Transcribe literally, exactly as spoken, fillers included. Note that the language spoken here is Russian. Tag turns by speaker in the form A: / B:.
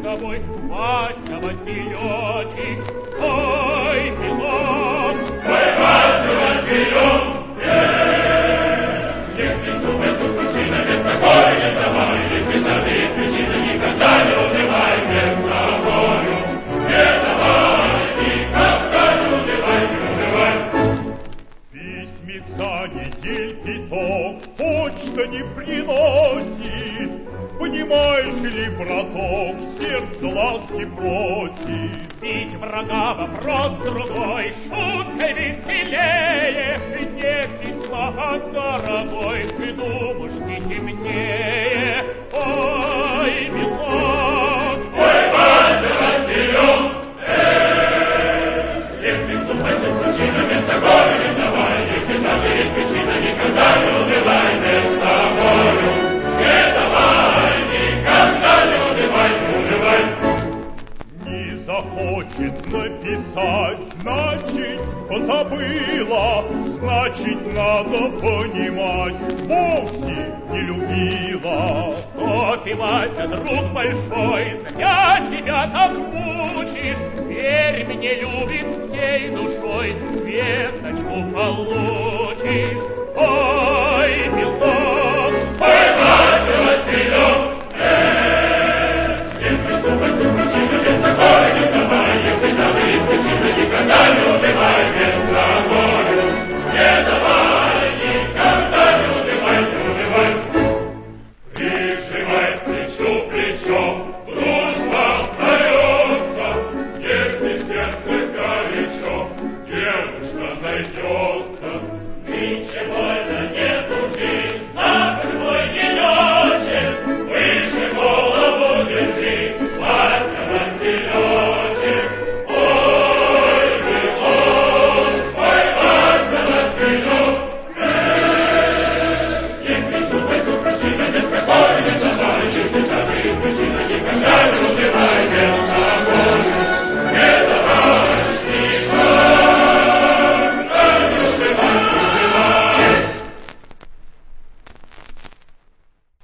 A: тобой, Вася Василечек, ой, милок.
B: Ой, Вася Василек, нет лицу в эту причину, вместо горя не давай, если даже есть причина, никогда не убивай вместо горя. Не давай, никогда не убивай, не убивай.
C: Письмица недельки то почта не приносит, понимаешь ли, браток, сердце ласки просит.
A: Бить врага вопрос другой, шуткой веселее, не письма, а дорогой, ты думаешь, не темнее. Ой, милок,
B: ой, Вася Василек, нет лицу в эту причину, вместо горя не давай, если даже есть причина, никогда не убивай вместо горя. Не давай, никогда не убивай, не убивай.
C: Не захочет написать, значит, позабыла, значит, надо понимать, вовсе не любила.
A: что ты, Вася, друг большой, зря себя так мучишь, верь мне, любит всей душой, весточку получишь.